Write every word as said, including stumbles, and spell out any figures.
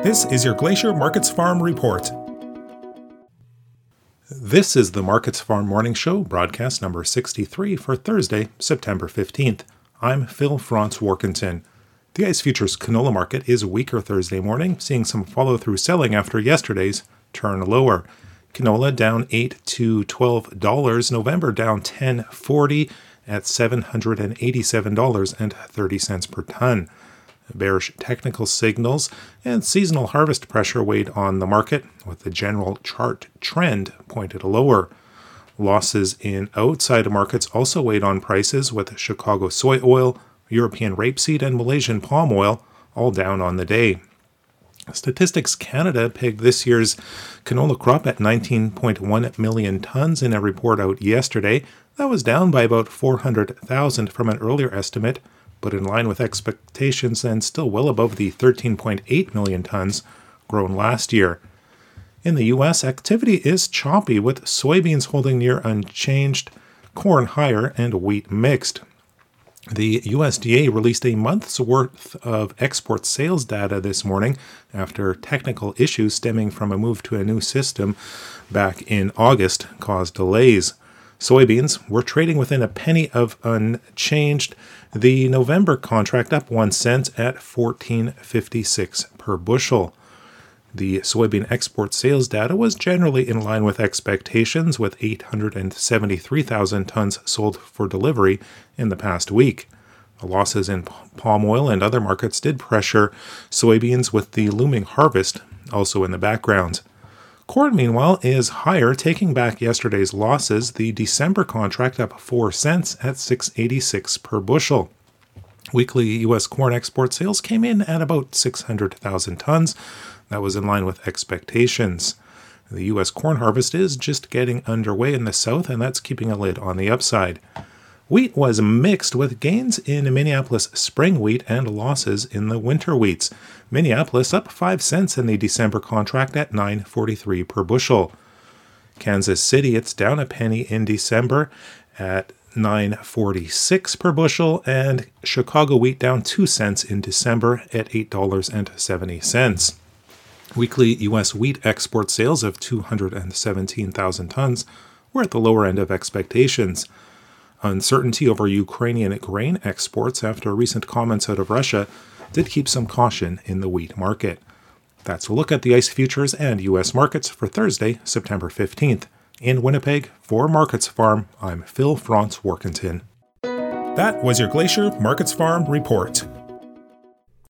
This is your Glacier Markets Farm Report. This is the Markets Farm Morning Show, broadcast number sixty-three for Thursday, September fifteenth. I'm Phil Franz Warkentin. The ICE Futures canola market is weaker Thursday morning, seeing some follow-through selling after yesterday's turn lower. Canola down eight to twelve dollars, November down ten forty at seven hundred eighty-seven dollars and thirty cents per ton. Bearish technical signals and seasonal harvest pressure weighed on the market, with the general chart trend pointed lower. Losses in outside markets also weighed on prices, with Chicago soy oil, European rapeseed, and Malaysian palm oil all down on the day. Statistics Canada pegged this year's canola crop at nineteen point one million tons in a report out yesterday. That was down by about four hundred thousand from an earlier estimate, but in line with expectations and still well above the thirteen point eight million tons grown last year. In the U S, activity is choppy, with soybeans holding near unchanged, corn higher, and wheat mixed. The U S D A released a month's worth of export sales data this morning after technical issues stemming from a move to a new system back in August caused delays. Soybeans were trading within a penny of unchanged. The November contract up one cent at fourteen fifty-six per bushel. The soybean export sales data was generally in line with expectations, with eight hundred seventy-three thousand tons sold for delivery in the past week. The losses in palm oil and other markets did pressure soybeans, with the looming harvest also in the background. Corn, meanwhile, is higher, taking back yesterday's losses. The December contract up four cents at six eighty-six per bushel. Weekly U S corn export sales came in at about six hundred thousand tons. That was in line with expectations. The U S corn harvest is just getting underway in the south, and that's keeping a lid on the upside. Wheat was mixed, with gains in Minneapolis spring wheat and losses in the winter wheats. Minneapolis up five cents in the December contract at nine forty-three per bushel. Kansas City, it's down a penny in December at nine forty-six per bushel, and Chicago wheat down two cents in December at eight dollars and seventy cents. Weekly U S wheat export sales of two hundred seventeen thousand tons were at the lower end of expectations. Uncertainty over Ukrainian grain exports after recent comments out of Russia did keep some caution in the wheat market. That's a look at the ICE futures and U S markets for Thursday, September fifteenth. In Winnipeg, for Markets Farm, I'm Phil Franz Warkentin. That was your Glacier Markets Farm Report.